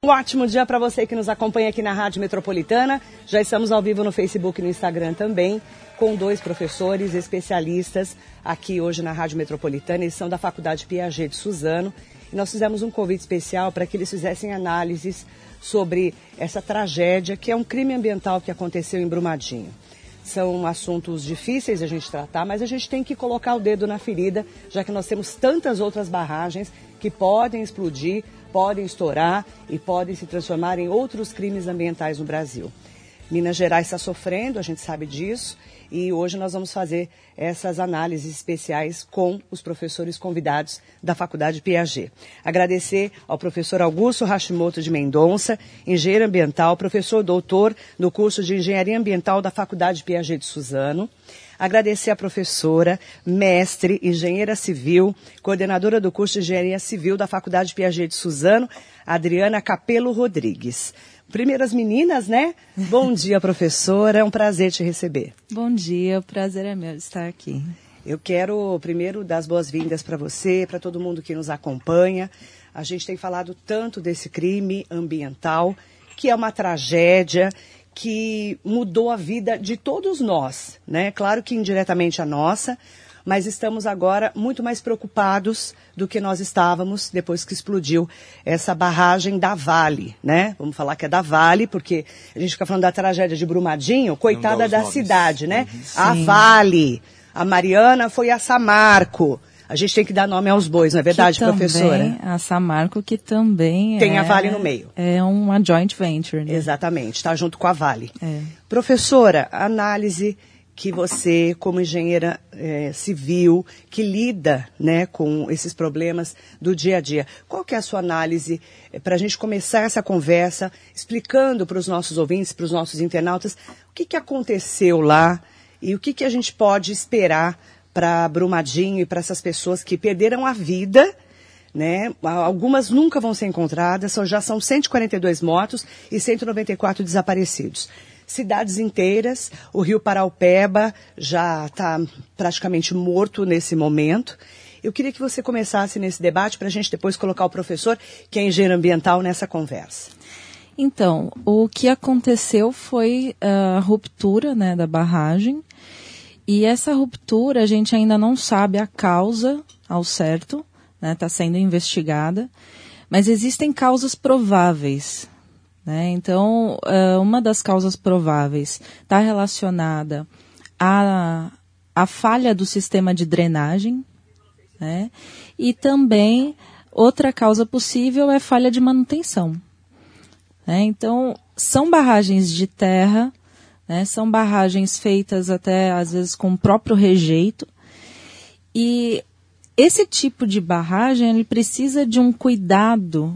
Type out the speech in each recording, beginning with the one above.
ótimo dia para você que nos acompanha aqui na Rádio Metropolitana. Já estamos ao vivo no Facebook e no Instagram também, com 2 professores especialistas aqui hoje na Rádio Metropolitana. Eles são da Faculdade Piaget de Suzano. E nós fizemos um convite especial para que eles fizessem análises sobre essa tragédia, que é um crime ambiental que aconteceu em Brumadinho. São assuntos difíceis a gente tratar, mas a gente tem que colocar o dedo na ferida, já que nós temos tantas outras barragens que podem explodir, podem estourar e podem se transformar em outros crimes ambientais no Brasil. Minas Gerais está sofrendo, a gente sabe disso, e hoje nós vamos fazer essas análises especiais com os professores convidados da Faculdade Piaget. Agradecer ao professor Augusto Hashimoto de Mendonça, engenheiro ambiental, professor doutor no curso de Engenharia Ambiental da Faculdade Piaget de Suzano. Agradecer à professora, mestre, engenheira civil, coordenadora do curso de Engenharia Civil da Faculdade Piaget de Suzano, Adriana Capello Rodrigues. Primeiro as meninas, né? Bom dia, professora, é um prazer te receber. Bom dia, o prazer é meu de estar aqui. Eu quero primeiro dar as boas-vindas para você, para todo mundo que nos acompanha. A gente tem falado tanto desse crime ambiental, que é uma tragédia, que mudou a vida de todos nós, né? Claro que indiretamente a nossa, mas estamos agora muito mais preocupados do que nós estávamos depois que explodiu essa barragem da Vale, né? Vamos falar que é da Vale, porque a gente fica falando da tragédia de Brumadinho, coitada da cidade, né? A Vale, a Mariana foi a Samarco. A gente tem que dar nome aos bois, não é verdade, professora? A Samarco, que também tem a Vale no meio. É uma joint venture, né? Exatamente, está junto com a Vale. Professora, análise que você, como engenheira civil, que lida, né, com esses problemas do dia a dia, qual que é a sua análise para a gente começar essa conversa, explicando para os nossos ouvintes, para os nossos internautas, o que aconteceu lá e o que a gente pode esperar para Brumadinho e para essas pessoas que perderam a vida, né? Algumas nunca vão ser encontradas, já são 142 mortos e 194 desaparecidos. Cidades inteiras, o rio Paraupeba já está praticamente morto nesse momento. Eu queria que você começasse nesse debate para a gente depois colocar o professor, que é engenheiro ambiental, nessa conversa. Então, o que aconteceu foi a ruptura, né, da barragem. E essa ruptura a gente ainda não sabe a causa ao certo, né, está sendo investigada, mas existem causas prováveis. Então, uma das causas prováveis está relacionada à falha do sistema de drenagem, né? E também outra causa possível é falha de manutenção. Né? Então, são barragens de terra, né? São barragens feitas até às vezes com o próprio rejeito, e esse tipo de barragem ele precisa de um cuidado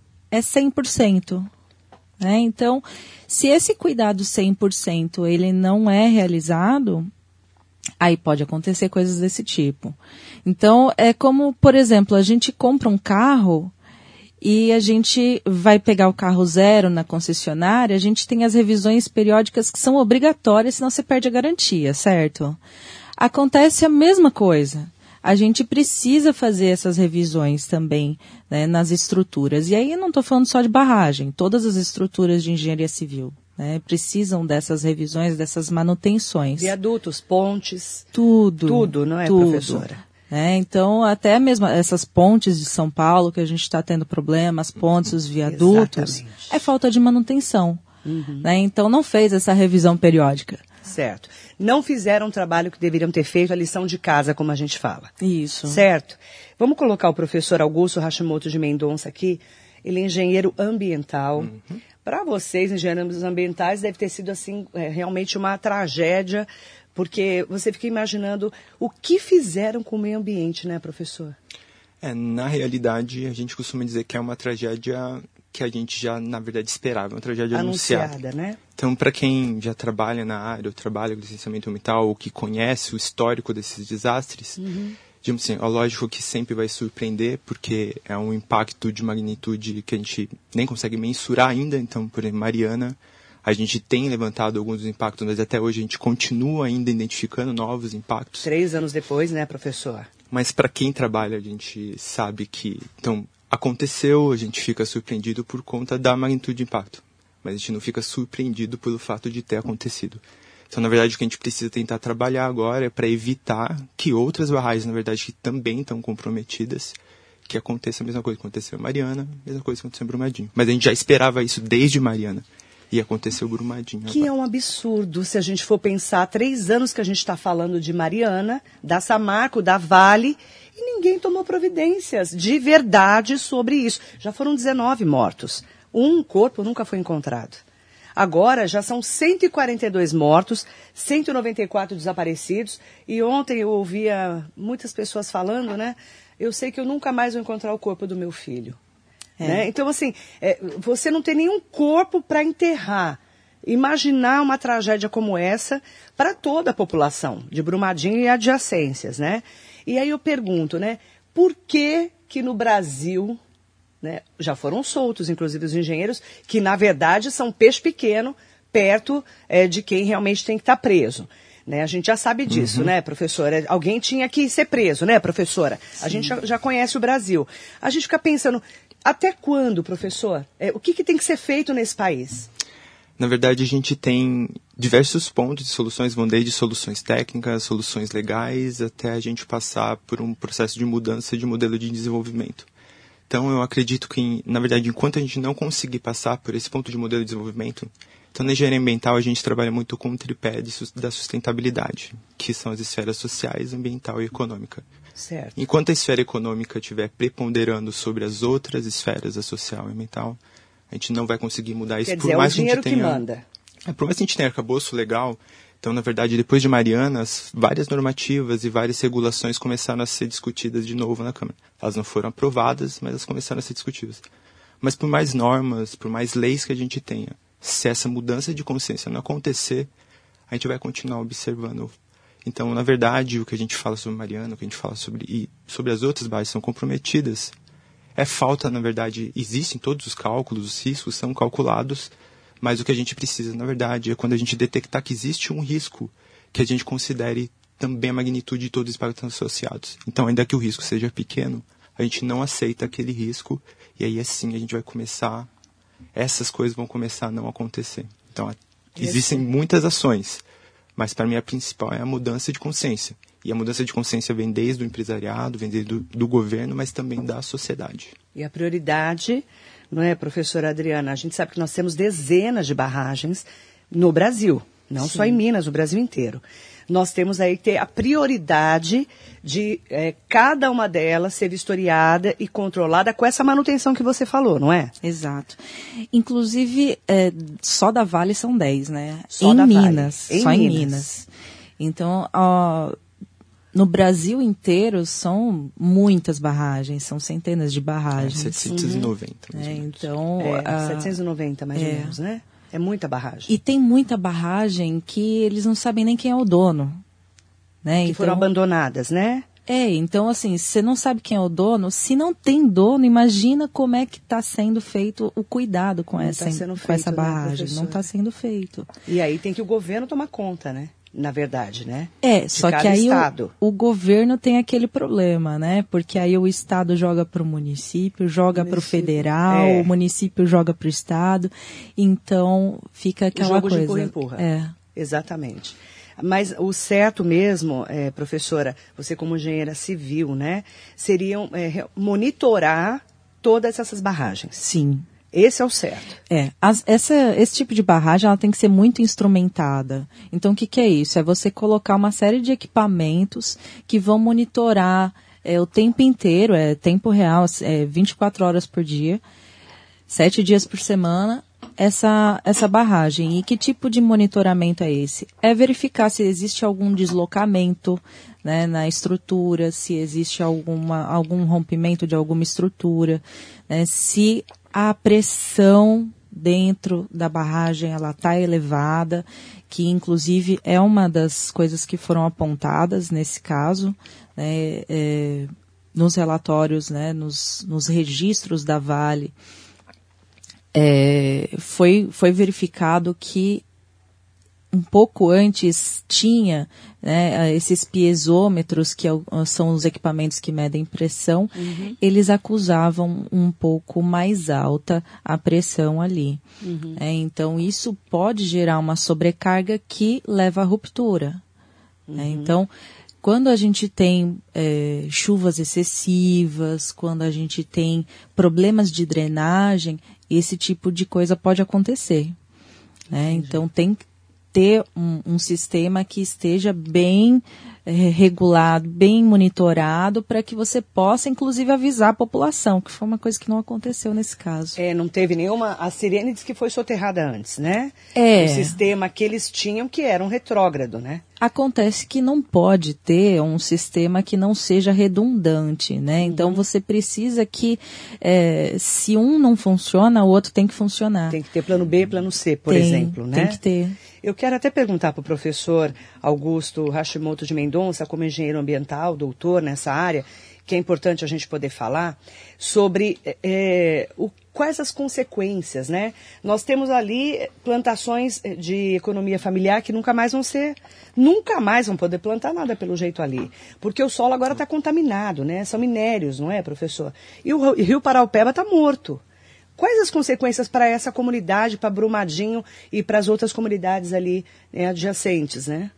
100%. Então, se esse cuidado 100% ele não é realizado, aí pode acontecer coisas desse tipo. Então, é como, por exemplo, a gente compra um carro e a gente vai pegar o carro zero na concessionária, a gente tem as revisões periódicas que são obrigatórias, senão você perde a garantia, certo? Acontece a mesma coisa. A gente precisa fazer essas revisões também, né, nas estruturas. E aí eu não estou falando só de barragem, todas as estruturas de engenharia civil, né, precisam dessas revisões, dessas manutenções. Viadutos, pontes. Tudo, não é, tudo. Professora? Então, até mesmo essas pontes de São Paulo, que a gente está tendo problema, as pontes, os viadutos, exatamente. É falta de manutenção. Né? Então, não fez essa revisão periódica. Certo. Não fizeram o trabalho que deveriam ter feito, a lição de casa, como a gente fala. Isso. Certo. Vamos colocar o professor Augusto Hashimoto de Mendonça aqui. Ele é engenheiro ambiental. Para vocês, engenheiros ambientais, deve ter sido assim, realmente uma tragédia, porque você fica imaginando o que fizeram com o meio ambiente, né, professor? Na realidade, a gente costuma dizer que é uma tragédia que a gente já, na verdade, esperava, uma tragédia anunciada, né? Então, para quem já trabalha na área, ou trabalha com licenciamento ambiental, ou que conhece o histórico desses desastres, digamos assim, é lógico que sempre vai surpreender, porque é um impacto de magnitude que a gente nem consegue mensurar ainda. Então, por exemplo, Mariana, a gente tem levantado alguns impactos, mas até hoje a gente continua ainda identificando novos impactos. 3 anos depois, né, professor? Mas para quem trabalha, a gente sabe que... Então, aconteceu, a gente fica surpreendido por conta da magnitude de impacto, mas a gente não fica surpreendido pelo fato de ter acontecido. Então, na verdade, o que a gente precisa tentar trabalhar agora é para evitar que outras barragens, na verdade, que também estão comprometidas, que aconteça a mesma coisa que aconteceu em Mariana, a mesma coisa que aconteceu em Brumadinho. Mas a gente já esperava isso desde Mariana. E aconteceu Brumadinho. Que agora. É um absurdo se a gente for pensar, 3 anos que a gente está falando de Mariana, da Samarco, da Vale, e ninguém tomou providências de verdade sobre isso. Já foram 19 mortos. Um corpo nunca foi encontrado. Agora já são 142 mortos, 194 desaparecidos. E ontem eu ouvia muitas pessoas falando, né? Eu sei que eu nunca mais vou encontrar o corpo do meu filho. Né? Então, assim, você não tem nenhum corpo para enterrar. Imaginar uma tragédia como essa para toda a população de Brumadinho e adjacências, né? E aí eu pergunto, né? Por que no Brasil, né, já foram soltos, inclusive, os engenheiros, que, na verdade, são peixe pequeno perto de quem realmente tem que estar preso. Né? A gente já sabe disso, né, professora? Alguém tinha que ser preso, né, professora? Sim. A gente já conhece o Brasil. A gente fica pensando, até quando, professor? O que tem que ser feito nesse país? Na verdade, a gente tem diversos pontos de soluções, vão desde soluções técnicas, soluções legais, até a gente passar por um processo de mudança de modelo de desenvolvimento. Então, eu acredito que, na verdade, enquanto a gente não conseguir passar por esse ponto de modelo de desenvolvimento, então, na engenharia ambiental, a gente trabalha muito com o tripé da sustentabilidade, que são as esferas sociais, ambiental e econômica. Certo. Enquanto a esfera econômica estiver preponderando sobre as outras esferas, a social e ambiental, a gente não vai conseguir mudar isso. Quer dizer, é o dinheiro que manda. Por mais que a gente tenha arcabouço legal, então, na verdade, depois de Mariana, várias normativas e várias regulações começaram a ser discutidas de novo na Câmara. Elas não foram aprovadas, mas elas começaram a ser discutidas. Mas por mais normas, por mais leis que a gente tenha, se essa mudança de consciência não acontecer, a gente vai continuar observando. Então, na verdade, o que a gente fala sobre Mariana, o que a gente fala sobre as outras bases são comprometidas, é falta, na verdade, existem todos os cálculos, os riscos são calculados, mas o que a gente precisa, na verdade, é quando a gente detectar que existe um risco, que a gente considere também a magnitude de todos os impactos associados. Então, ainda que o risco seja pequeno, a gente não aceita aquele risco, e aí, assim, a gente vai começar, essas coisas vão começar a não acontecer. Então, existem muitas ações, mas para mim a principal é a mudança de consciência. E a mudança de consciência vem desde o empresariado, vem desde do governo, mas também da sociedade. E a prioridade, não é, professora Adriana? A gente sabe que nós temos dezenas de barragens no Brasil, não Sim. só em Minas, no Brasil inteiro. Nós temos aí que ter a prioridade de cada uma delas ser vistoriada e controlada com essa manutenção que você falou, não é? Exato. Inclusive, só da Vale são 10, né? Só em Minas. Vale. Só em Minas. Então, no Brasil inteiro são muitas barragens, são centenas de barragens. 790. Então, 790 mais ou menos, né? É muita barragem. E tem muita barragem que eles não sabem nem quem é o dono. Né? Que foram abandonadas, né? Então assim, você não sabe quem é o dono, se não tem dono, imagina como é que está sendo feito o cuidado com essa barragem. Não está sendo feito. E aí tem que o governo tomar conta, né? Na verdade, né? Só que aí o governo tem aquele problema, né? Porque aí o Estado joga para o município, joga para o federal, o município joga para o Estado. Então, fica aquela coisa. O jogo de empurra. Exatamente. Mas o certo mesmo, professora, você como engenheira civil, né? Seriam monitorar todas essas barragens. Sim. Esse é o certo. Esse tipo de barragem ela tem que ser muito instrumentada. Então, o que é isso? É você colocar uma série de equipamentos que vão monitorar o tempo inteiro, tempo real, 24 horas por dia, 7 dias por semana, essa barragem. E que tipo de monitoramento é esse? É verificar se existe algum deslocamento, né, na estrutura, se existe algum rompimento de alguma estrutura, né, se a pressão dentro da barragem ela está elevada, que inclusive é uma das coisas que foram apontadas nesse caso, né, nos relatórios, né, nos registros da Vale, foi verificado que um pouco antes tinha, né, esses piezômetros, que são os equipamentos que medem pressão, eles acusavam um pouco mais alta a pressão ali. Então, isso pode gerar uma sobrecarga que leva à ruptura. Então, quando a gente tem chuvas excessivas, quando a gente tem problemas de drenagem, esse tipo de coisa pode acontecer. Então, tem que ter um sistema que esteja bem regulado, bem monitorado, para que você possa, inclusive, avisar a população, que foi uma coisa que não aconteceu nesse caso. Não teve nenhuma... A Sirene disse que foi soterrada antes, né? O sistema que eles tinham, que era um retrógrado, né? Acontece que não pode ter um sistema que não seja redundante, né? Então, você precisa que, se um não funciona, o outro tem que funcionar. Tem que ter plano B e plano C, por exemplo, né? Tem que ter. Eu quero até perguntar para o professor Augusto Hashimoto de Mendonça, como engenheiro ambiental, doutor nessa área, que é importante a gente poder falar, sobre quais as consequências, né? Nós temos ali plantações de economia familiar que nunca mais vão poder plantar nada pelo jeito ali, porque o solo agora está contaminado, né? São minérios, não é, professor? E o Rio Paraupeba está morto. Quais as consequências para essa comunidade, para Brumadinho e para as outras comunidades ali, né, adjacentes, né?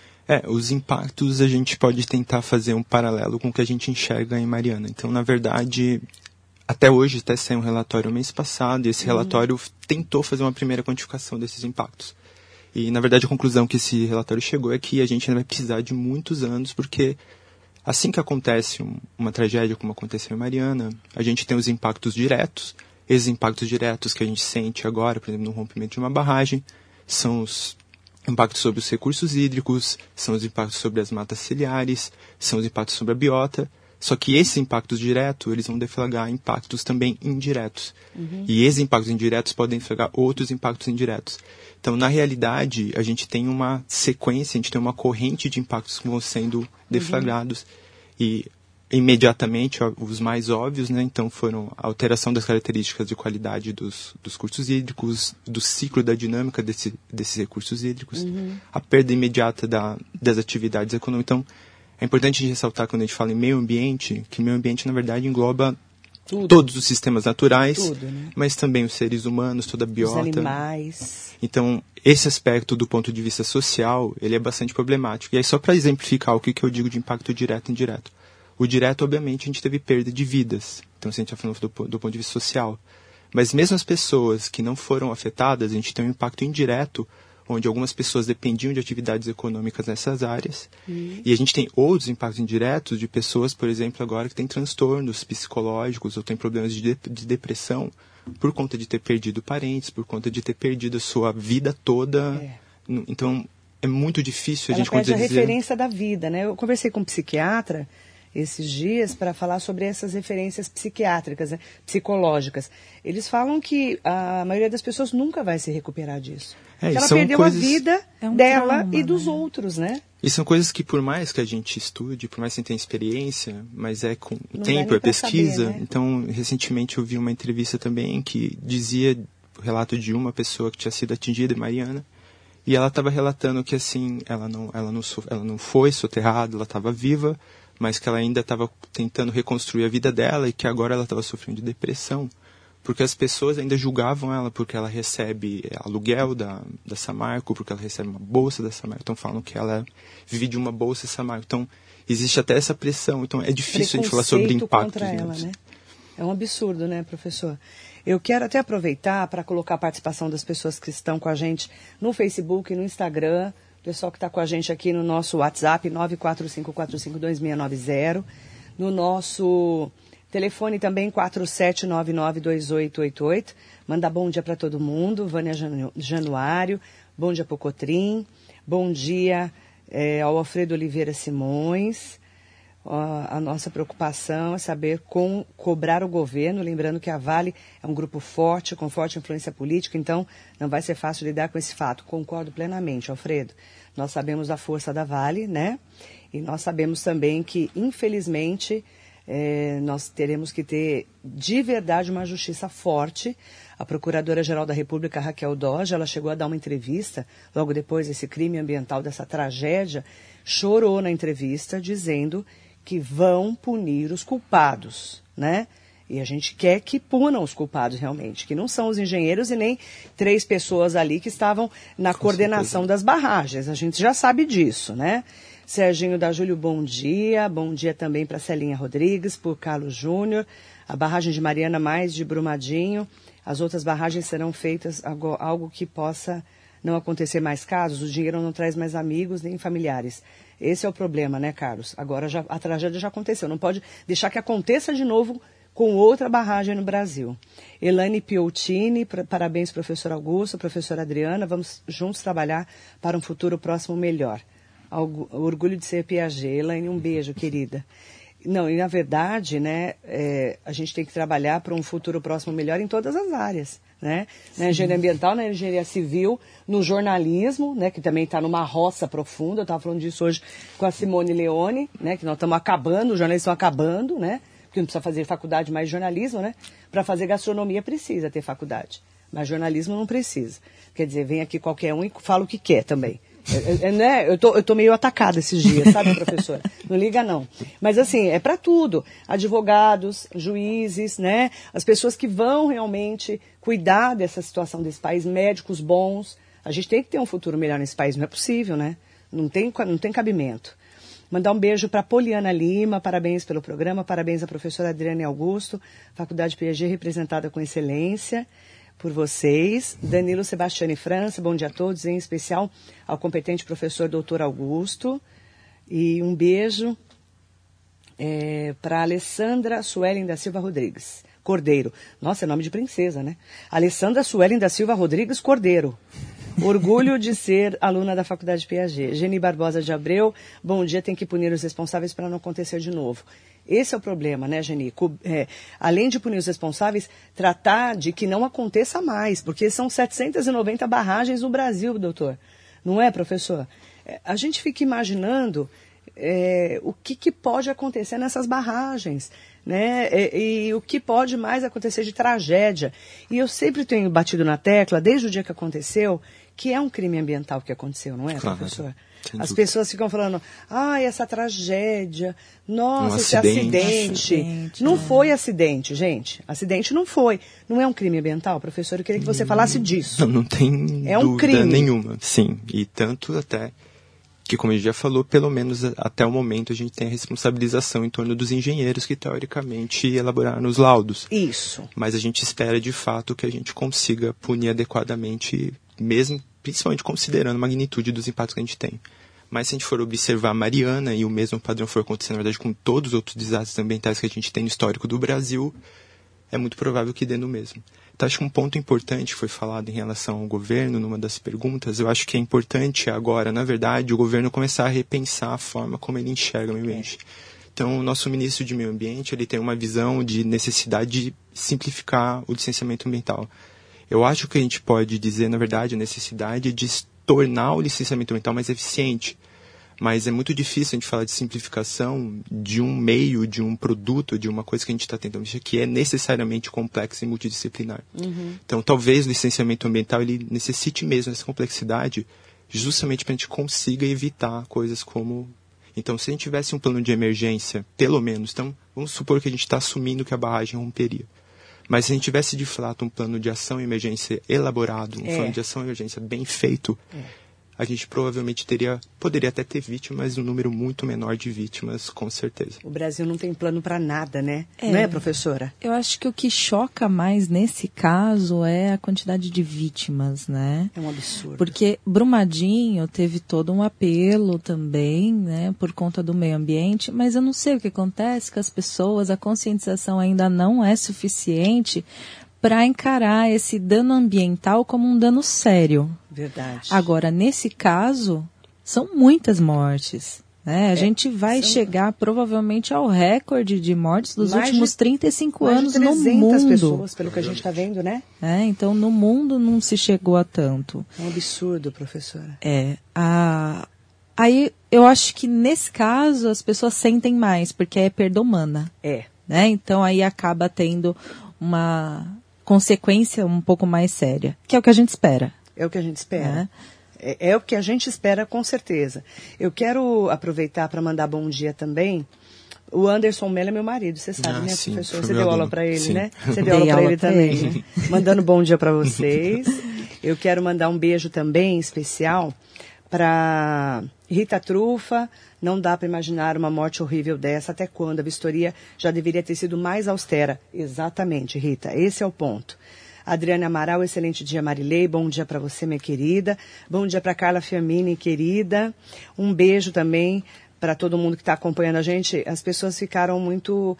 Os impactos a gente pode tentar fazer um paralelo com o que a gente enxerga em Mariana. Então, na verdade, até hoje, até saiu um relatório mês passado, e esse relatório tentou fazer uma primeira quantificação desses impactos. E, na verdade, a conclusão que esse relatório chegou é que a gente ainda vai precisar de muitos anos, porque assim que acontece uma tragédia como aconteceu em Mariana, a gente tem os impactos diretos. Esses impactos diretos que a gente sente agora, por exemplo, no rompimento de uma barragem, são os impactos sobre os recursos hídricos, são os impactos sobre as matas ciliares, são os impactos sobre a biota. Só que esses impactos diretos, eles vão deflagrar impactos também indiretos. E esses impactos indiretos podem deflagrar outros impactos indiretos. Então, na realidade, a gente tem uma sequência, a gente tem uma corrente de impactos que vão sendo deflagrados. E imediatamente, os mais óbvios, né, então foram a alteração das características de qualidade dos cursos hídricos, do ciclo da dinâmica desses recursos hídricos, a perda imediata das atividades econômicas. Então, é importante a gente ressaltar, quando a gente fala em meio ambiente, que meio ambiente, na verdade, engloba todos os sistemas naturais, né? Mas também os seres humanos, toda a biota. Os animais. Então, esse aspecto, do ponto de vista social, ele é bastante problemático. E aí, só para exemplificar o que eu digo de impacto direto e indireto. O direto, obviamente, a gente teve perda de vidas. Então, se a gente está falando do ponto de vista social. Mas mesmo as pessoas que não foram afetadas, a gente tem um impacto indireto, onde algumas pessoas dependiam de atividades econômicas nessas áreas. E a gente tem outros impactos indiretos de pessoas, por exemplo, agora que têm transtornos psicológicos ou têm problemas de depressão por conta de ter perdido parentes, por conta de ter perdido a sua vida toda. Então, é muito difícil a gente perde a referência da vida, né? Eu conversei com um psiquiatra esses dias para falar sobre essas referências psiquiátricas, né, psicológicas. Eles falam que a maioria das pessoas nunca vai se recuperar disso. Ela perdeu a vida dela trauma, e dos outros, né? E são coisas que, por mais que a gente estude, por mais que a gente tenha experiência, mas com o tempo, pesquisa. Saber, né? Então, recentemente eu vi uma entrevista também que dizia o relato de uma pessoa que tinha sido atingida em Mariana, e ela estava relatando que, assim, ela não foi soterrada, ela estava viva, mas que ela ainda estava tentando reconstruir a vida dela e que agora ela estava sofrendo de depressão, porque as pessoas ainda julgavam ela porque ela recebe aluguel da Samarco, porque ela recebe uma bolsa da Samarco. Então falam que ela vive de uma bolsa Samarco. Então existe até essa pressão. Então é difícil a gente falar sobre impactos. Contra ela, né? É um absurdo, né, professor? Eu quero até aproveitar para colocar a participação das pessoas que estão com a gente no Facebook, no Instagram, o pessoal que está com a gente aqui no nosso WhatsApp, 945452690, no nosso telefone também, 47992888. Manda bom dia para todo mundo. Vânia Januário, bom dia para o Cotrim, bom dia ao Alfredo Oliveira Simões. A nossa preocupação é saber como cobrar o governo, lembrando que a Vale é um grupo forte, com forte influência política, então não vai ser fácil lidar com esse fato. Concordo plenamente, Alfredo. Nós sabemos da força da Vale, né? E nós sabemos também que, infelizmente, nós teremos que ter de verdade uma justiça forte. A Procuradora-Geral da República, Raquel Doge, ela chegou a dar uma entrevista, logo depois desse crime ambiental, dessa tragédia, chorou na entrevista dizendo que vão punir os culpados, né? E a gente quer que punam os culpados realmente, que não são os engenheiros e nem 3 pessoas ali que estavam na coordenação das barragens. A gente já sabe disso, né? Serginho da Júlio, bom dia. Bom dia também para Celinha Rodrigues, por Carlos Júnior. A barragem de Mariana mais de Brumadinho. As outras barragens serão feitas algo que possa não acontecer mais casos. O dinheiro não traz mais amigos nem familiares. Esse é o problema, né, Carlos? Agora a tragédia já aconteceu. Não pode deixar que aconteça de novo com outra barragem no Brasil. Elaine Piottini, parabéns, professor Augusto, professora Adriana. Vamos juntos trabalhar para um futuro próximo melhor. Orgulho de ser Piaget. Elaine, um beijo, querida. Não, e na verdade, né, a gente tem que trabalhar para um futuro próximo melhor em todas as áreas, né? Na engenharia ambiental, na engenharia civil, no jornalismo, né, que também está numa roça profunda. Eu estava falando disso hoje com a Simone Leone, né, que nós estamos acabando, os jornalistas estão acabando, né? Porque não precisa fazer faculdade mais de jornalismo, né? Para fazer gastronomia precisa ter faculdade, mas jornalismo não precisa. Quer dizer, vem aqui qualquer um e fala o que quer também. Né? Eu tô meio atacada esses dias, sabe, professora? Não liga, não. Mas, assim, é para tudo. Advogados, juízes, né? As pessoas que vão realmente cuidar dessa situação desse país, médicos bons. A gente tem que ter um futuro melhor nesse país. Não é possível, né? Não tem cabimento. Mandar um beijo para Poliana Lima, parabéns pelo programa, parabéns à professora Adriana Augusto, Faculdade Piaget representada com excelência por vocês. Danilo Sebastiani França, bom dia a todos, em especial ao competente professor doutor Augusto. E um beijo para Alessandra Suelen da Silva Rodrigues Cordeiro. Nossa, é nome de princesa, né? Alessandra Suelen da Silva Rodrigues Cordeiro. Orgulho de ser aluna da Faculdade Piaget. Geni Barbosa de Abreu, bom dia, tem que punir os responsáveis para não acontecer de novo. Esse é o problema, né, Geni? Além de punir os responsáveis, tratar de que não aconteça mais, porque são 790 barragens no Brasil, doutor. Não é, professor? A gente fica imaginando o que pode acontecer nessas barragens, né? E o que pode mais acontecer de tragédia. E eu sempre tenho batido na tecla, desde o dia que aconteceu, que é um crime ambiental que aconteceu, não é, claro, professor? As pessoas ficam falando, essa tragédia, nossa, esse acidente. Não foi acidente, gente. Acidente não foi. Não é um crime ambiental, professor? Eu queria que você falasse disso. Não tem dúvida nenhuma, sim. E tanto até que, como a gente já falou, pelo menos até o momento a gente tem a responsabilização em torno dos engenheiros que, teoricamente, elaboraram os laudos. Isso. Mas a gente espera, de fato, que a gente consiga punir adequadamente, mesmo, principalmente considerando a magnitude dos impactos que a gente tem. Mas se a gente for observar Mariana e o mesmo padrão for acontecer, na verdade, com todos os outros desastres ambientais que a gente tem no histórico do Brasil, é muito provável que dê no mesmo. Então, acho que um ponto importante foi falado em relação ao governo, numa das perguntas, eu acho que é importante agora, na verdade, o governo começar a repensar a forma como ele enxerga o meio ambiente. Então, o nosso ministro de Meio Ambiente, ele tem uma visão de necessidade de simplificar o licenciamento ambiental. Eu acho que a gente pode dizer, na verdade, a necessidade de tornar o licenciamento ambiental mais eficiente. Mas é muito difícil a gente falar de simplificação de um meio, de um produto, de uma coisa que a gente está tentando mexer, que é necessariamente complexa e multidisciplinar. Uhum. Então, talvez o licenciamento ambiental ele necessite mesmo dessa complexidade, justamente para a gente consiga evitar coisas como... Então, se a gente tivesse um plano de emergência, pelo menos, então, vamos supor que a gente está assumindo que a barragem romperia. Mas se a gente tivesse, de fato, um plano de ação e emergência elaborado, um plano de ação e emergência bem feito, a gente provavelmente poderia até ter vítimas, mas um número muito menor de vítimas, com certeza. O Brasil não tem plano para nada, né? Não é, professora? Eu acho que o que choca mais nesse caso é a quantidade de vítimas, né? É um absurdo. Porque Brumadinho teve todo um apelo também, né, por conta do meio ambiente, mas eu não sei o que acontece com as pessoas, a conscientização ainda não é suficiente para encarar esse dano ambiental como um dano sério. Verdade. Agora, nesse caso, são muitas mortes. Né? A gente vai chegar provavelmente ao recorde de mortes dos últimos 35 anos no mundo. Mais de 300 pessoas, pelo que a gente está vendo, né? Então, no mundo não se chegou a tanto. É um absurdo, professora. Aí, eu acho que nesse caso as pessoas sentem mais, porque é perda humana. Né? Então, aí acaba tendo consequência um pouco mais séria, que é o que a gente espera. É o que a gente espera. É o que a gente espera, com certeza. Eu quero aproveitar para mandar bom dia também. O Anderson Mello é meu marido, você sabe, né, sim, professor? Você deu aula para ele, sim. né? Você deu aula para ele também, né? Mandando bom dia para vocês. Eu quero mandar um beijo também especial para Rita Trufa. Não dá para imaginar uma morte horrível dessa. Até quando? A vistoria já deveria ter sido mais austera. Exatamente, Rita. Esse é o ponto. Adriana Amaral, excelente dia, Marilei. Bom dia para você, minha querida. Bom dia para Carla Fiammini, querida. Um beijo também para todo mundo que está acompanhando a gente. As pessoas ficaram muito,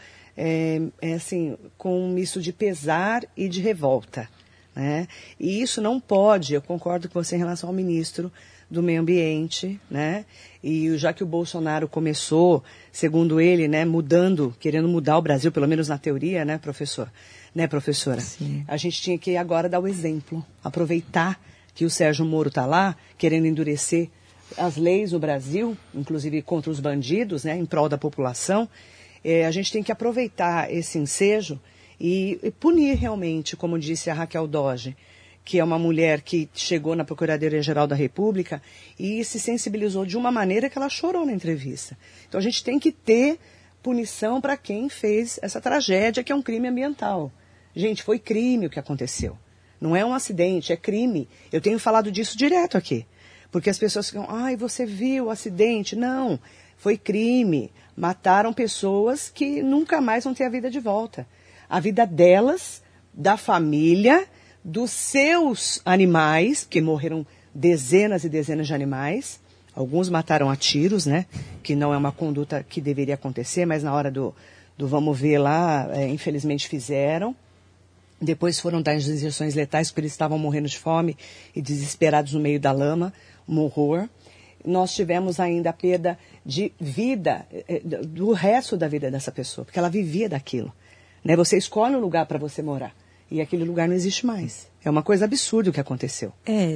assim, com um misto de pesar e de revolta, né? E isso não pode, eu concordo com você em relação ao ministro do Meio Ambiente, né? E já que o Bolsonaro começou, segundo ele, né, querendo mudar o Brasil, pelo menos na teoria, né, professor? Né, professora? Sim. A gente tinha que agora dar o exemplo, aproveitar que o Sérgio Moro está lá, querendo endurecer as leis no Brasil, inclusive contra os bandidos, né, em prol da população. A gente tem que aproveitar esse ensejo e punir realmente, como disse a Raquel Doge, que é uma mulher que chegou na Procuradoria-Geral da República e se sensibilizou de uma maneira que ela chorou na entrevista. Então a gente tem que ter punição para quem fez essa tragédia, que é um crime ambiental. Gente, foi crime o que aconteceu. Não é um acidente, é crime. Eu tenho falado disso direto aqui. Porque as pessoas ficam, você viu o acidente? Não, foi crime. Mataram pessoas que nunca mais vão ter a vida de volta. A vida delas, da família, dos seus animais, que morreram dezenas e dezenas de animais. Alguns mataram a tiros, né? Que não é uma conduta que deveria acontecer, mas na hora do vamos ver lá, infelizmente fizeram. Depois foram dar as injeções letais porque eles estavam morrendo de fome e desesperados no meio da lama. Um horror. Nós tivemos ainda a perda de vida, do resto da vida dessa pessoa, porque ela vivia daquilo, né? Você escolhe um lugar para você morar e aquele lugar não existe mais. É uma coisa absurda o que aconteceu.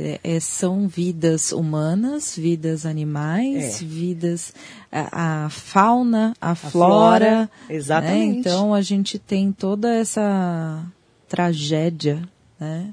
São vidas humanas, vidas animais, vidas, a fauna, a flora. Exatamente. Né? Então a gente tem toda essa tragédia, né?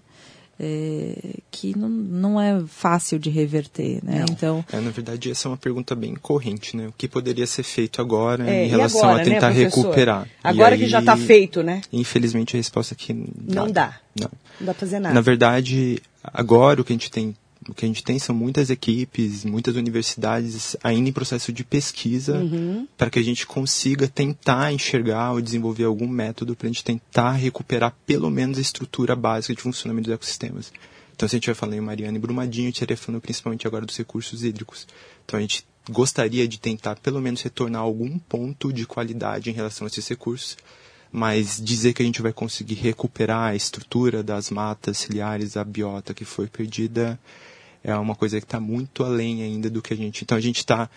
Que não é fácil de reverter, né? Não. Então, na verdade, essa é uma pergunta bem corrente, né? O que poderia ser feito agora em relação agora, a tentar, né, recuperar? Agora que já está feito, né? Infelizmente, a resposta aqui não dá. Não dá para fazer nada. Na verdade, agora o que a gente tem são muitas equipes, muitas universidades ainda em processo de pesquisa para que a gente consiga tentar enxergar ou desenvolver algum método para a gente tentar recuperar pelo menos a estrutura básica de funcionamento dos ecossistemas. Então, se a gente vai falando em Mariana e Brumadinho, a gente estaria falando principalmente agora dos recursos hídricos. Então, a gente gostaria de tentar pelo menos retornar algum ponto de qualidade em relação a esses recursos, mas dizer que a gente vai conseguir recuperar a estrutura das matas ciliares, a biota que foi perdida, é uma coisa que está muito além ainda do que a gente... Então, a gente está...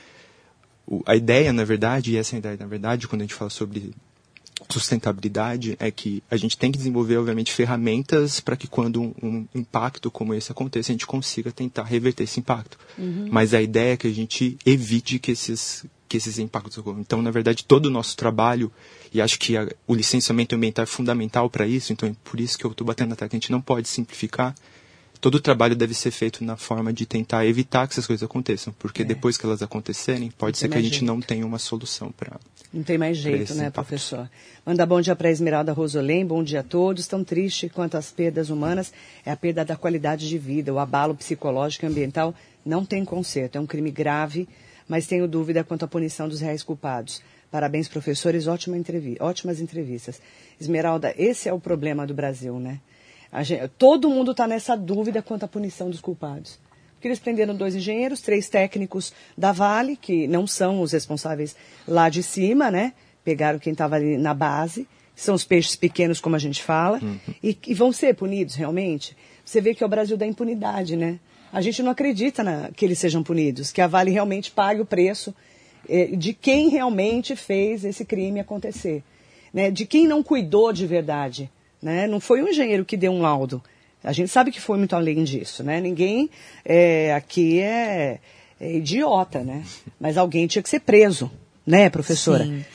A ideia, na verdade, e essa é a ideia, na verdade, quando a gente fala sobre sustentabilidade, é que a gente tem que desenvolver, obviamente, ferramentas para que quando um impacto como esse aconteça, a gente consiga tentar reverter esse impacto. Mas a ideia é que a gente evite que esses impactos ocorram. Então, na verdade, todo o nosso trabalho, e acho que o licenciamento ambiental é fundamental para isso, então é por isso que eu estou batendo na tecla, que a gente não pode simplificar. Todo o trabalho deve ser feito na forma de tentar evitar que essas coisas aconteçam, porque depois que elas acontecerem, pode ser que a gente não tenha uma solução para... Não tem mais jeito, né, professor? Manda bom dia para a Esmeralda Rosolém, bom dia a todos. Tão triste quanto as perdas humanas é a perda da qualidade de vida, o abalo psicológico e ambiental não tem conserto, é um crime grave, mas tenho dúvida quanto à punição dos reais culpados. Parabéns, professores, ótimas entrevistas. Esmeralda, esse é o problema do Brasil, né? Todo mundo está nessa dúvida quanto à punição dos culpados. Porque eles prenderam 2 engenheiros, 3 técnicos da Vale, que não são os responsáveis lá de cima, né? Pegaram quem estava ali na base, são os peixes pequenos, como a gente fala, e vão ser punidos realmente. Você vê que é o Brasil da impunidade, né? A gente não acredita que eles sejam punidos, que a Vale realmente pague o preço de quem realmente fez esse crime acontecer, né? De quem não cuidou de verdade. Né? Não foi um engenheiro que deu um laudo. A gente sabe que foi muito além disso, né? Ninguém aqui é idiota, né? Mas alguém tinha que ser preso, né, professora? Sim.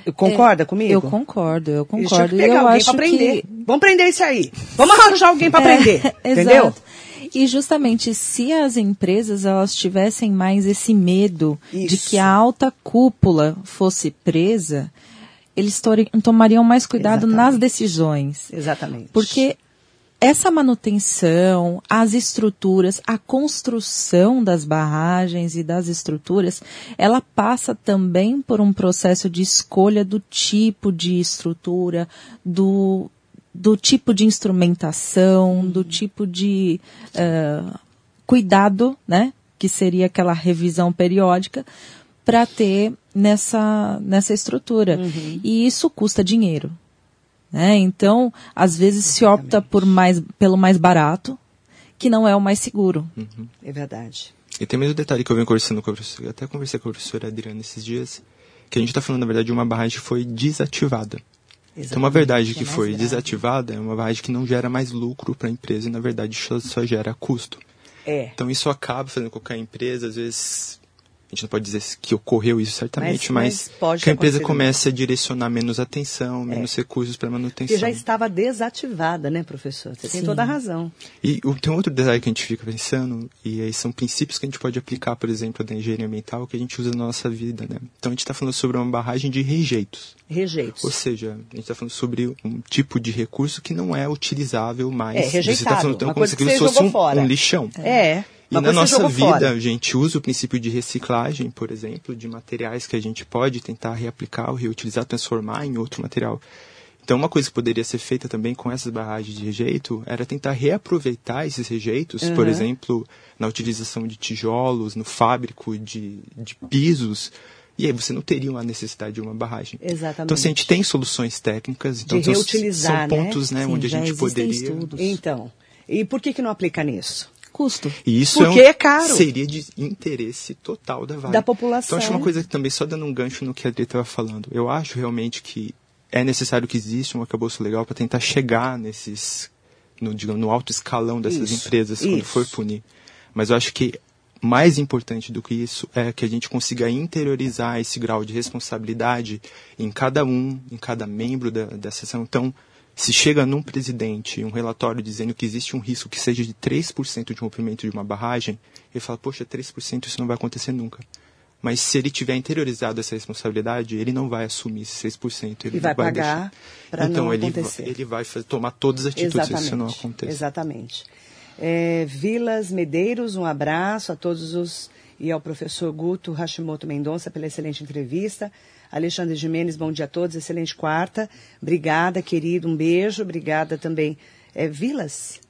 Concorda comigo? Eu concordo. Tinha que pegar alguém para aprender. Vamos prender isso aí. Vamos arranjar alguém para aprender. Entendeu? Exato. E justamente se as empresas elas tivessem mais esse medo de que a alta cúpula fosse presa, eles tomariam mais cuidado nas decisões. Exatamente. Porque essa manutenção, as estruturas, a construção das barragens e das estruturas, ela passa também por um processo de escolha do tipo de estrutura, do tipo de instrumentação, do tipo de cuidado, né, que seria aquela revisão periódica, para ter nessa estrutura. E isso custa dinheiro. Né? Então, às vezes se opta pelo mais barato, que não é o mais seguro. É verdade. E tem mesmo detalhe que eu venho conversando com a professora, até conversei com a professora Adriana esses dias, que a gente está falando, na verdade, de uma barragem que foi desativada. Exatamente. Então, uma verdade que foi desativada é uma barragem que não gera mais lucro para a empresa e, na verdade, só gera custo. Então, isso acaba fazendo com que a empresa, às vezes, a gente não pode dizer que ocorreu isso certamente, mas que a empresa comece a direcionar menos atenção, menos recursos para manutenção. Que já estava desativada, né, professor? Você tem toda a razão. E tem outro detalhe que a gente fica pensando, e aí são princípios que a gente pode aplicar, por exemplo, da engenharia ambiental, que a gente usa na nossa vida, né? Então, a gente está falando sobre uma barragem de rejeitos. Ou seja, a gente está falando sobre um tipo de recurso que não é utilizável mais. Rejeitado. Você está falando então, como se fosse um lixão. E na nossa vida, a gente usa o princípio de reciclagem, por exemplo, de materiais que a gente pode tentar reaplicar ou reutilizar, transformar em outro material. Então, uma coisa que poderia ser feita também com essas barragens de rejeito era tentar reaproveitar esses rejeitos, por exemplo, na utilização de tijolos, no fábrico de pisos, e aí você não teria uma necessidade de uma barragem. Exatamente. Então, assim, a gente tem soluções técnicas, então de reutilizar, são pontos, né, Sim, onde a gente poderia... Estudos. Então, e por que não aplica nisso? Custo. E isso porque é caro. Seria de interesse total da Vale. Da população. Então, acho uma coisa que também, só dando um gancho no que a Adri estava falando, eu acho realmente que é necessário que exista um arcabouço legal para tentar chegar no alto escalão dessas empresas quando for punir. Mas eu acho que mais importante do que isso é que a gente consiga interiorizar esse grau de responsabilidade em cada membro da seção. Então, se chega num presidente um relatório dizendo que existe um risco que seja de 3% de rompimento de uma barragem, ele fala, poxa, 3% isso não vai acontecer nunca. Mas se ele tiver interiorizado essa responsabilidade, ele não vai assumir esses 6%. Ele vai pagar para não acontecer. Então, ele vai tomar todas as atitudes se isso não acontecer. Exatamente. Vilas Medeiros, um abraço a todos e ao professor Guto Hashimoto Mendonça pela excelente entrevista. Alexandre Jimenez, bom dia a todos, excelente quarta. Obrigada, querido, um beijo. Obrigada também. Vilas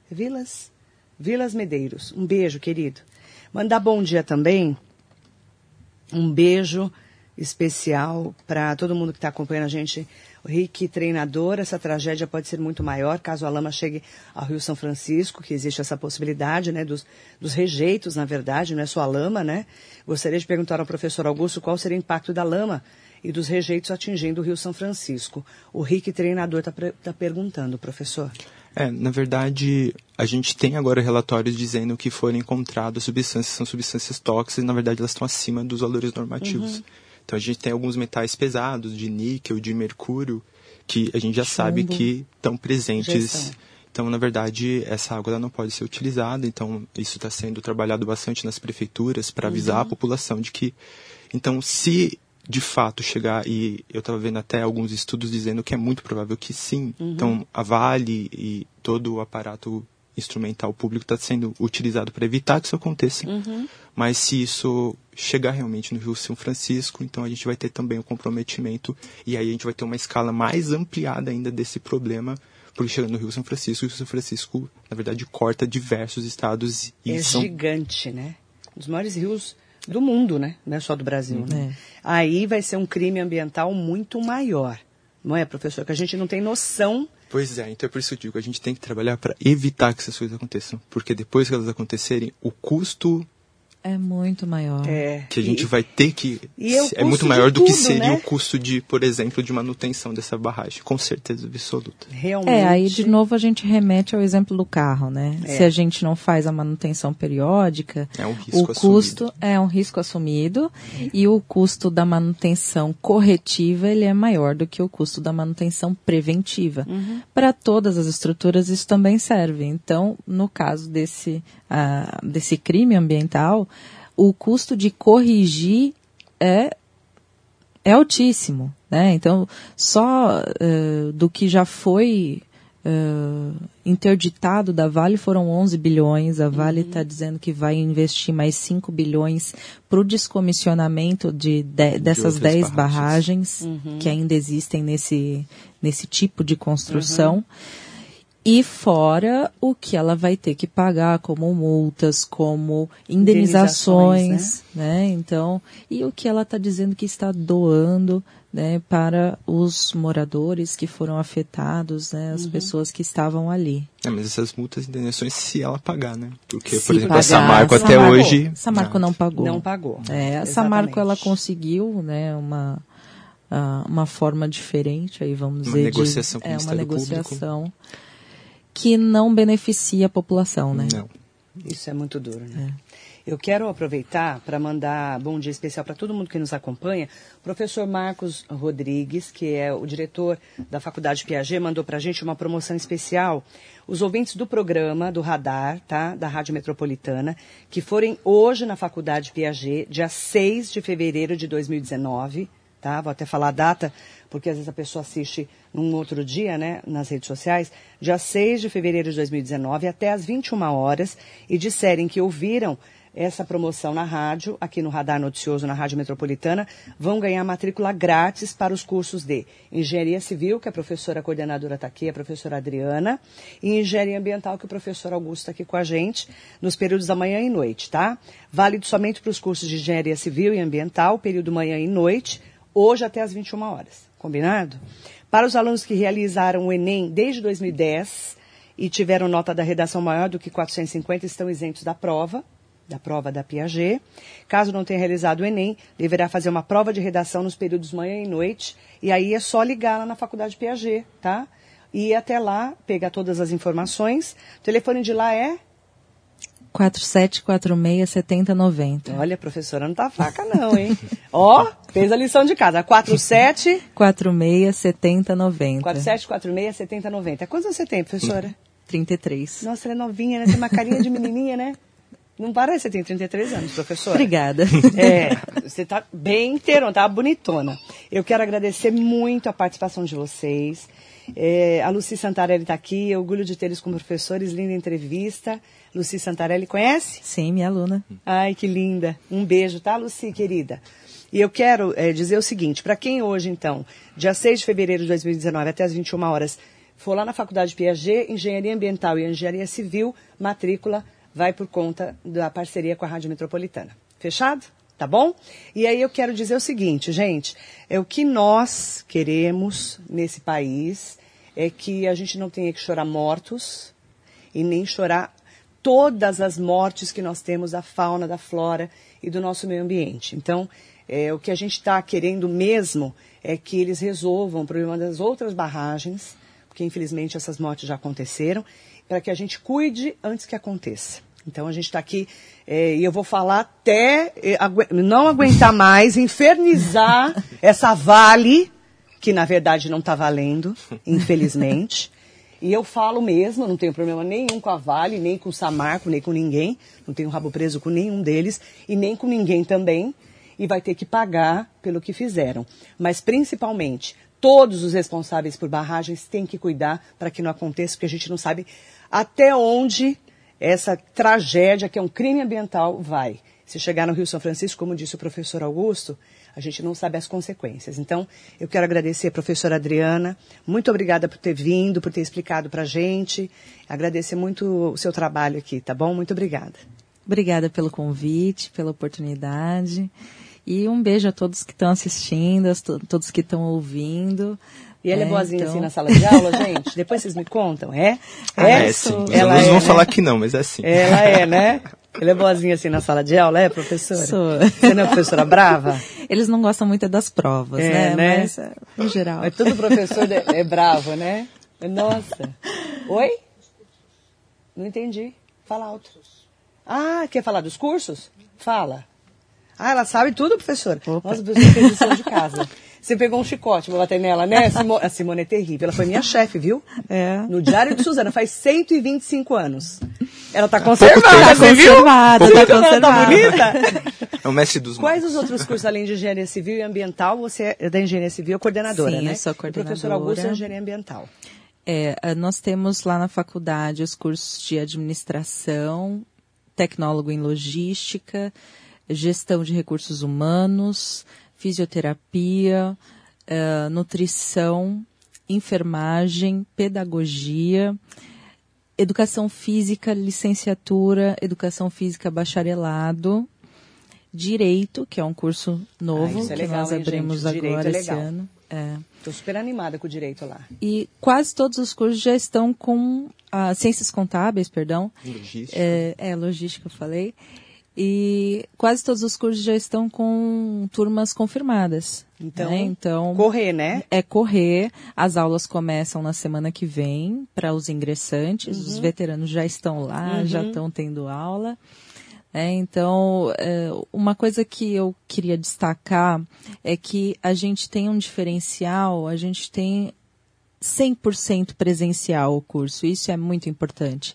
Medeiros, um beijo, querido. Mandar bom dia também, um beijo especial para todo mundo que está acompanhando a gente. O Rick, treinador, essa tragédia pode ser muito maior caso a lama chegue ao Rio São Francisco, que existe essa possibilidade, né, dos rejeitos, na verdade, não é só a lama, né? Gostaria de perguntar ao professor Augusto qual seria o impacto da lama e dos rejeitos atingindo o Rio São Francisco. O Rick, treinador, está perguntando, professor. Na verdade, a gente tem agora relatórios dizendo que foram encontradas substâncias, são substâncias tóxicas e, na verdade, elas estão acima dos valores normativos. Então, a gente tem alguns metais pesados, de níquel, de mercúrio, que a gente já sabe que estão presentes. Então, na verdade, essa água ela não pode ser utilizada. Então, isso está sendo trabalhado bastante nas prefeituras para avisar a população de que... Então, se de fato chegar, e eu estava vendo até alguns estudos dizendo que é muito provável que sim. Então, a Vale e todo o aparato instrumental público está sendo utilizado para evitar que isso aconteça. Mas se isso chegar realmente no Rio São Francisco, então a gente vai ter também o comprometimento e aí a gente vai ter uma escala mais ampliada ainda desse problema, porque chegando no Rio São Francisco, e o São Francisco, na verdade, corta diversos estados. E gigante, né? Um dos maiores rios do mundo, né? Não é só do Brasil, né? Aí vai ser um crime ambiental muito maior, não é, professor? Que a gente não tem noção. Pois é, então é por isso que eu digo, a gente tem que trabalhar para evitar que essas coisas aconteçam, porque depois que elas acontecerem, o custo É muito maior. Que a gente vai ter que... é muito maior do que tudo, seria né? o custo de, por exemplo, de manutenção dessa barragem. Com certeza absoluta. Realmente. Aí de novo a gente remete ao exemplo do carro, né? Se a gente não faz a manutenção periódica, é um risco o custo é um risco assumido e o custo da manutenção corretiva ele é maior do que o custo da manutenção preventiva. Para todas as estruturas isso também serve. Então, no caso desse crime ambiental, o custo de corrigir é altíssimo, né? Então, só do que já foi interditado da Vale foram 11 bilhões. A Vale está dizendo que vai investir mais 5 bilhões para o descomissionamento dessas 10 barragens que ainda existem nesse tipo de construção. E fora o que ela vai ter que pagar como multas, como indenizações, né? Então, e o que ela está dizendo que está doando, né, para os moradores que foram afetados, né, as pessoas que estavam ali. Mas essas multas e indenizações se ela pagar, né? Porque, Se por exemplo, pagar, a Samarco até hoje... Samarco não pagou. Não pagou. A Samarco ela conseguiu, né, uma forma diferente, aí vamos dizer, negociação com o uma Ministério negociação Público. Que não beneficia a população, né? Não. Isso é muito duro, né? Eu quero aproveitar para mandar bom dia especial para todo mundo que nos acompanha. O professor Marcos Rodrigues, que é o diretor da Faculdade Piaget, mandou para a gente uma promoção especial. Os ouvintes do programa, do Radar, tá? Da Rádio Metropolitana, que forem hoje na Faculdade Piaget, dia 6 de fevereiro de 2019, tá? Vou até falar a data, porque às vezes a pessoa assiste num outro dia, né, nas redes sociais, dia 6 de fevereiro de 2019, até às 21 horas, e disserem que ouviram essa promoção na rádio, aqui no Radar Noticioso, na Rádio Metropolitana, vão ganhar matrícula grátis para os cursos de Engenharia Civil, que a professora coordenadora está aqui, a professora Adriana, e Engenharia Ambiental, que o professor Augusto está aqui com a gente, nos períodos da manhã e noite, tá? Válido somente para os cursos de Engenharia Civil e Ambiental, período manhã e noite, hoje até às 21 horas. Combinado? Para os alunos que realizaram o Enem desde 2010 e tiveram nota da redação maior do que 450, estão isentos da prova da Piaget. Caso não tenha realizado o Enem, deverá fazer uma prova de redação nos períodos manhã e noite, e aí é só ligar lá na Faculdade Piaget, tá? E ir até lá, pegar todas as informações. O telefone de lá é? 4746-7090. Olha, professora, não tá fraca não, hein? Ó, fez a lição de casa. 4746-7090. 4746-7090. Quantos anos você tem, professora? 33. Nossa, ela é novinha, né? Tem uma carinha de menininha, né? Não parece, você tem 33 anos, professora. Obrigada. Você tá bem inteirona, tá bonitona. Eu quero agradecer muito a participação de vocês. A Lucy Santarelli está aqui, orgulho de tê-los como professores, linda entrevista. Lucy Santarelli, conhece? Sim, minha aluna. Ai, que linda. Um beijo, tá, Lucy, querida? E eu quero dizer o seguinte, para quem hoje, então, dia 6 de fevereiro de 2019, até as 21 horas, for lá na Faculdade Piaget, Engenharia Ambiental e Engenharia Civil, matrícula vai por conta da parceria com a Rádio Metropolitana. Fechado? Tá bom? E aí eu quero dizer o seguinte, gente, o que nós queremos nesse país é que a gente não tenha que chorar mortos e nem chorar todas as mortes que nós temos da fauna, da flora e do nosso meio ambiente. Então, o que a gente está querendo mesmo é que eles resolvam o problema das outras barragens, porque infelizmente essas mortes já aconteceram, para que a gente cuide antes que aconteça. Então a gente está aqui e eu vou falar até não aguentar mais, infernizar essa Vale, que na verdade não está valendo, infelizmente. E eu falo mesmo, não tenho problema nenhum com a Vale, nem com o Samarco, nem com ninguém. Não tenho rabo preso com nenhum deles e nem com ninguém também. E vai ter que pagar pelo que fizeram. Mas principalmente, todos os responsáveis por barragens têm que cuidar para que não aconteça, porque a gente não sabe até onde essa tragédia, que é um crime ambiental, vai. Se chegar no Rio São Francisco, como disse o professor Augusto, a gente não sabe as consequências. Então, eu quero agradecer a professora Adriana. Muito obrigada por ter vindo, por ter explicado para a gente. Agradecer muito o seu trabalho aqui, tá bom? Muito obrigada. Obrigada pelo convite, pela oportunidade. E um beijo a todos que estão assistindo, a todos que estão ouvindo. E ela é boazinha assim na sala de aula, gente? Depois vocês me contam, é? Sim. Os alunos vão falar que não, mas é assim. Ela é, né? Ela é boazinha assim na sala de aula, é, professora? Sou. Você não é professora brava? Eles não gostam muito das provas, né? Mas, no geral. Mas todo professor é bravo, né? Nossa. Oi? Não entendi. Fala alto. Ah, quer falar dos cursos? Fala. Ah, ela sabe tudo, professora? Opa. Nossa, a professora fez lição de casa. Você pegou um chicote pra bater nela, né? A Simone é terrível. Ela foi minha chefe, viu? É. No Diário de Suzana, faz 125 anos. Ela tá conservada, Tá você viu? conservada, Você tá viu como ela tá conservada. bonita? É o mestre dos Quais magos. os outros cursos, além de Engenharia Civil e Ambiental, você é da Engenharia Civil, coordenadora, Sim, né? eu sou E o coordenadora. professor Augusto é Engenharia Ambiental. Nós temos lá na faculdade os cursos de administração, tecnólogo em logística, gestão de recursos humanos, fisioterapia, nutrição, enfermagem, pedagogia, educação física, licenciatura, educação física bacharelado, direito, que é um curso novo isso é que legal, nós hein, abrimos gente? Direito agora é esse legal. ano. Estou super animada com o direito lá. E quase todos os cursos já estão com ciências contábeis, perdão. Logística. Logística eu falei. E quase todos os cursos já estão com turmas confirmadas. Então, né? Então correr, né? É correr. As aulas começam na semana que vem para os ingressantes. Os veteranos já estão lá, já estão tendo aula. Então, uma coisa que eu queria destacar é que a gente tem um diferencial, a gente tem 100% presencial o curso, isso é muito importante.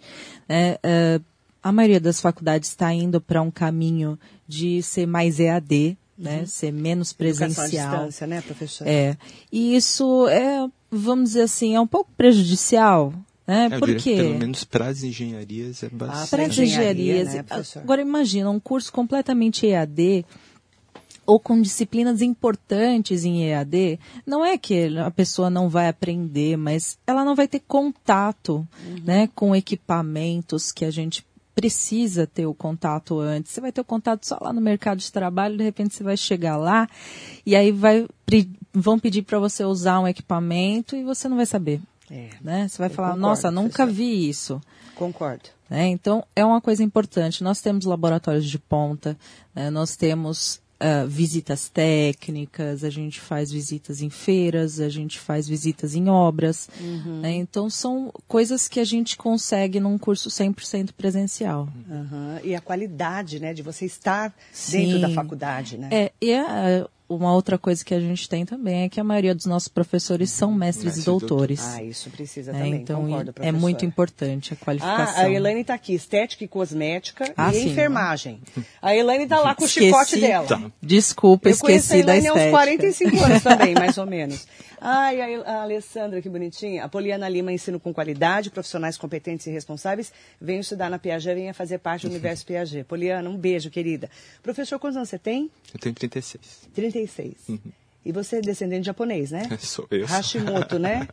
A maioria das faculdades está indo para um caminho de ser mais EAD, né, ser menos presencial. Educação à distância, né, professora? E isso vamos dizer assim, é um pouco prejudicial. Por quê? Pelo menos para as engenharias é bastante. Para as engenharias. Né, agora imagina, um curso completamente EAD ou com disciplinas importantes em EAD, não é que a pessoa não vai aprender, mas ela não vai ter contato né, com equipamentos que a gente precisa ter o contato antes. Você vai ter o contato só lá no mercado de trabalho, de repente você vai chegar lá e aí vão pedir para você usar um equipamento e você não vai saber. Né? Você vai falar, concordo, nossa, nunca professor. vi isso. Concordo. Então, é uma coisa importante. Nós temos laboratórios de ponta, nós temos visitas técnicas, a gente faz visitas em feiras, a gente faz visitas em obras. Então, são coisas que a gente consegue num curso 100% presencial. E a qualidade, né, de você estar dentro da faculdade, né? Uma outra coisa que a gente tem também é que a maioria dos nossos professores são mestres e doutores. Isso precisa também, então, concordo, professora. é muito importante a qualificação. A Elaine está aqui, estética e cosmética e sim. enfermagem. A Elaine está lá com o chicote dela. Tá. Desculpa, esqueci da estética. Eu conheço a Elaine há uns 45 anos também, mais ou menos. A Alessandra, que bonitinha. A Poliana Lima, ensino com qualidade, profissionais competentes e responsáveis. Venho estudar na Piaget, venha fazer parte do universo Piaget. Poliana, um beijo, querida. Professor, quantos anos você tem? Eu tenho 36. 36. E você é descendente de japonês, né? Sou eu. Hashimoto, né?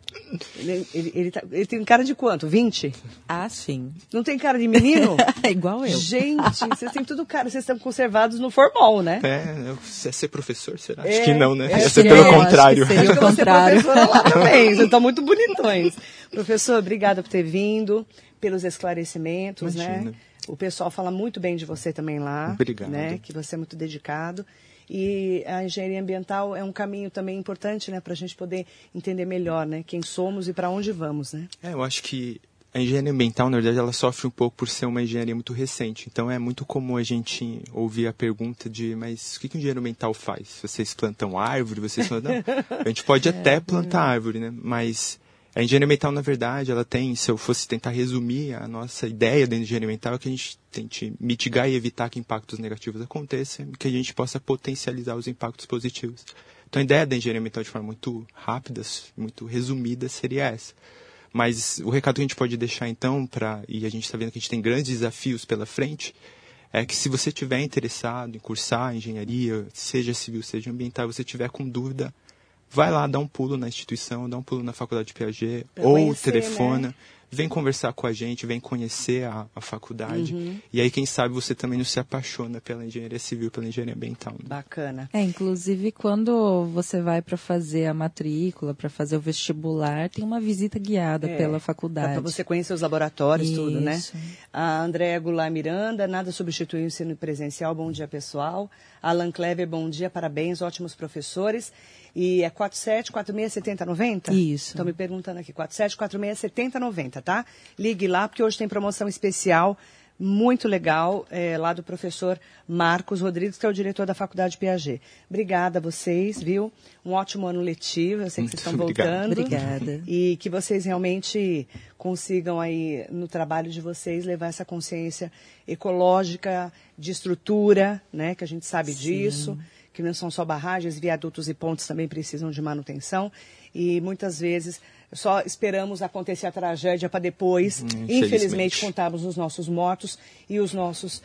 Ele tem cara de quanto? 20? Sim. Não tem cara de menino? É igual eu. Gente, vocês têm tudo cara. Vocês estão conservados no formal, né? Você é ser professor, será? Acho que não, né? Acho Ia ser que pelo não, contrário. Acho que seria o contrário. Você é professora lá também. Vocês estão muito bonitões. Professor, obrigada por ter vindo, pelos esclarecimentos, Imagina. né? O pessoal fala muito bem de você também lá. Obrigado. Né? Que você é muito dedicado. E a engenharia ambiental é um caminho também importante, né, para a gente poder entender melhor, né, quem somos e para onde vamos, né? Eu acho que a engenharia ambiental, na verdade, ela sofre um pouco por ser uma engenharia muito recente. Então, é muito comum a gente ouvir a pergunta de, mas o que o engenheiro ambiental faz? Vocês plantam árvore? Vocês plantam... Não. A gente pode até plantar árvore, né? Mas a engenharia ambiental, na verdade, ela tem, se eu fosse tentar resumir a nossa ideia da engenharia ambiental, é que a gente tente mitigar e evitar que impactos negativos aconteçam e que a gente possa potencializar os impactos positivos. Então, a ideia da engenharia ambiental de forma muito rápida, muito resumida, seria essa. Mas o recado que a gente pode deixar, então, e a gente está vendo que a gente tem grandes desafios pela frente, é que se você estiver interessado em cursar engenharia, seja civil, seja ambiental, você estiver com dúvida, vai lá, dá um pulo na instituição, dá um pulo na faculdade de Piaget, ou telefona, né? vem conversar com a gente, vem conhecer a faculdade. E aí, quem sabe, você também não se apaixona pela engenharia civil, pela engenharia ambiental. Né? Bacana. Inclusive, quando você vai para fazer a matrícula, para fazer o vestibular, tem uma visita guiada pela faculdade. Para você conhecer os laboratórios, Isso. tudo, né? A Andréa Goulart Miranda, nada substitui o ensino presencial, bom dia, pessoal. Alan Clever, bom dia, parabéns, ótimos professores. E é 47467090? Isso. Estão me perguntando aqui, 47467090, tá? Ligue lá, porque hoje tem promoção especial, muito legal, lá do professor Marcos Rodrigues, que é o diretor da Faculdade Piaget. Obrigada a vocês, viu? Um ótimo ano letivo, eu sei que vocês estão voltando. Obrigada. E que vocês realmente consigam aí, no trabalho de vocês, levar essa consciência ecológica, de estrutura, né? Que a gente sabe disso. Que não são só barragens, viadutos e pontes também precisam de manutenção. E muitas vezes só esperamos acontecer a tragédia para depois, infelizmente, contarmos os nossos mortos e os nossos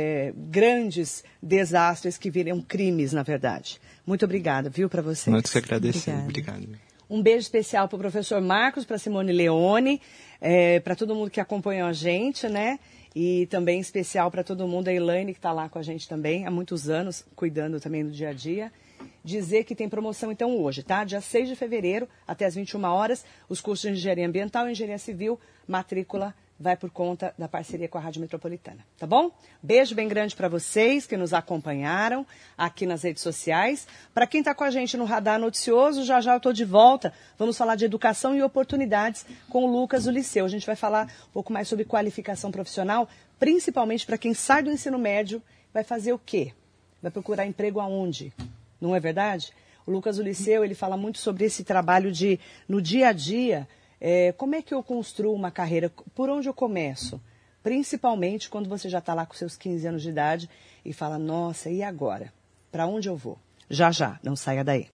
grandes desastres que viram crimes, na verdade. Muito obrigada, viu, para vocês. Nós que agradecemos. Obrigado. Um beijo especial para o professor Marcos, para Simone Leone, para todo mundo que acompanhou a gente, né? E também especial para todo mundo, a Elaine, que está lá com a gente também, há muitos anos, cuidando também do dia a dia. Dizer que tem promoção, então, hoje, tá? Dia 6 de fevereiro, até as 21 horas, os cursos de Engenharia Ambiental e Engenharia Civil, matrícula vai por conta da parceria com a Rádio Metropolitana, tá bom? Beijo bem grande para vocês que nos acompanharam aqui nas redes sociais. Para quem está com a gente no Radar Noticioso, já já eu estou de volta. Vamos falar de educação e oportunidades com o Lucas do Liceu. A gente vai falar um pouco mais sobre qualificação profissional, principalmente para quem sai do ensino médio, vai fazer o quê? Vai procurar emprego aonde? Não é verdade? O Lucas do Liceu, ele fala muito sobre esse trabalho de, no dia a dia, como é que eu construo uma carreira? Por onde eu começo? Principalmente quando você já está lá com seus 15 anos de idade e fala, nossa, e agora? Para onde eu vou? Já, já, não saia daí.